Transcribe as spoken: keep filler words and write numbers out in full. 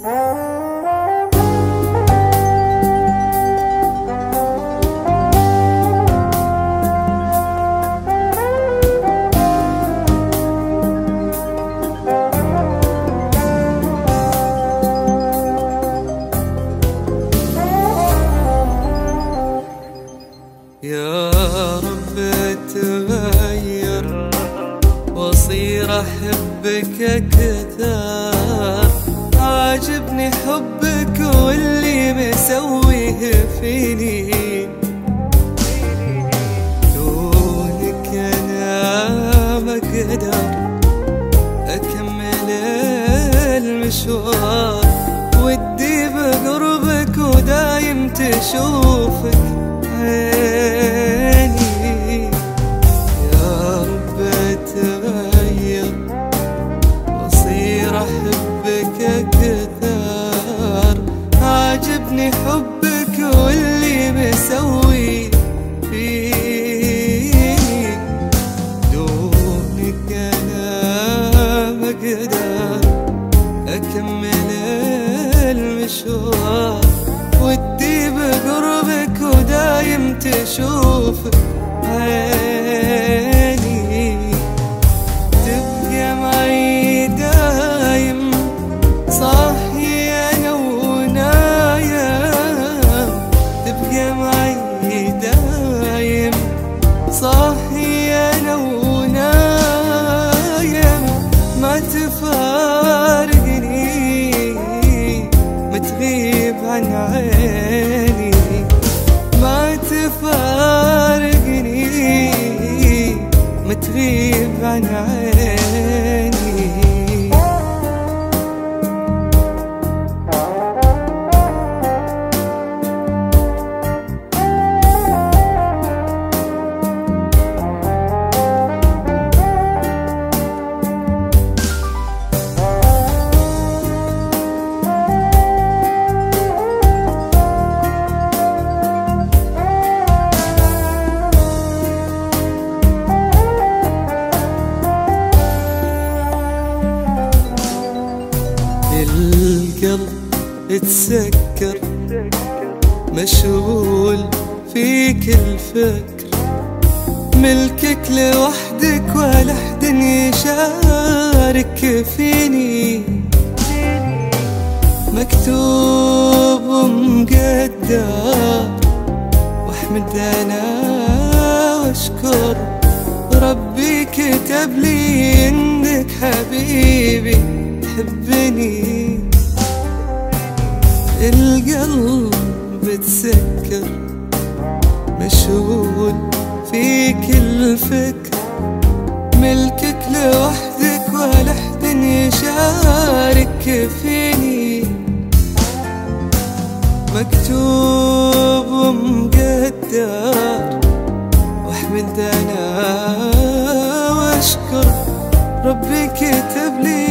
يا رب اتغير واصير احبك اكثر، عاجبني حبك واللي مسويه فيني، دونك انا ما اقدر اكمل المشوار، ودي بقربك ودايم تشوفك عيني. يا رب اتغير واصير احبك اكثر، عاجبني حبك واللي مسوي فيني، دونك انا ما اقدر اكمل المشوار، ودي بقربك ودايم تشوفك عيني، تبقى معي دايم صاحي انا ونايم، تبقى معي دايم صاحي انا ونايم، ما تفارقني ما تغيب عن عيني، ما تفارقني ما تغيب عن عيني. القلب اتسكر مشغول فيك الفكر، ملكك لوحدك ولا حد يشارك فيني، مكتوب ومقدر واحمد انا واشكر، ربي كتب لي انك حبيبي تحبني. القلب اتسكر مشغول فيك الفكر، ملكك لوحدك ولا حد يشارك فيني، مكتوب ومقدر واحمد انا واشكر، ربي كتب لي